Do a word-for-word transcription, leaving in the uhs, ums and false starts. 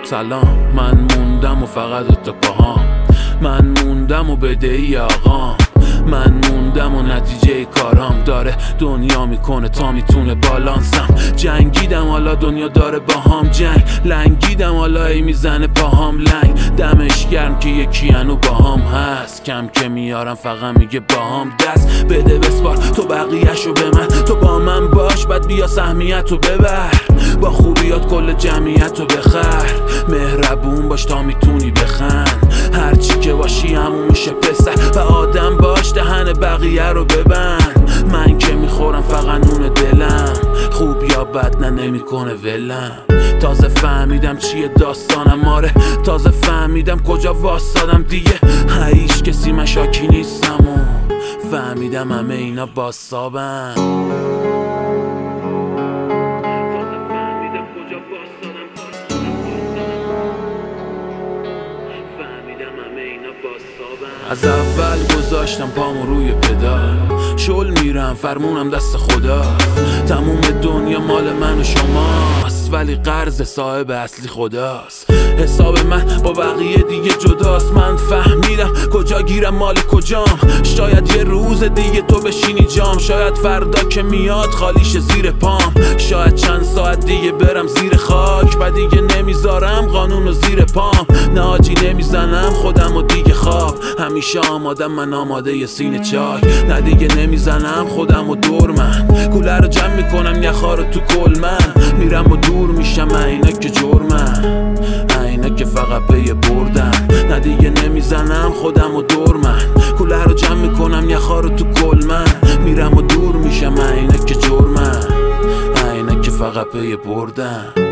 سلام، من موندم و فقط تا پاهام، من موندم و بدهی آقام، من موندم و نتیجه کارام داره دنیا میکنه تا میتونه بالانسم. جنگیدم حالا دنیا داره باهام جنگ، لنگیدم حالا ای میزنه پاهام لنگ. دمش گرم که یکی انو باهام هست، کم که میارم فقط میگه باهام دست بده بسپار تو بقیهشو به من. تو با من باش بعد بیا سهمیتو ببر، با خوبیات کل جمعیتو بخر. مهربون باش تا میتونی بخند، هرچی که باشی همون میشه پسر. و آدم باش دهن بقیه رو ببند، من که میخورم فقط نون دلم. خوب یا بد نه نمیکنه ولم. تازه فهمیدم چیه داستانم، آره تازه فهمیدم کجا واسادم دیگه. هیچ کسی من شاکی نیستم و فهمیدم همه اینا باسابن. از اول گذاشتم پامو روی پدال، شل میرم فرمونم دست خدا. تموم دنیا مال من و شماست، ولی قرض صاحب اصلی خداست. حساب من با بقیه دیگه جداست، من فهمیدم کجا گیرم مال کجام. شاید یه روز دیگه تو بشینی جام، شاید فردا که میاد خالیش زیر پام. شاید چند ساعت دیگه برم زیر خاک، بعد دیگه نمیذارم قانونو زیر پام. نه آجی نمیزنم خودم و دیگه خواب، همیشه آمادم من آماده ی سینه چاک. نه دیگه نمیزنم خودم و دور من، کوله رو جمع میکنم یخا رو تو کل من. میرم و دور میشم اینا که جرمن، اینا که فقط پی بردن. نه دیگه نمیزنم خودم و دور من، کوله رو جمع میکنم یخا رو تو کل من. میرم و دور میشم اینا که جرمن، اینا که فقط پی بردن.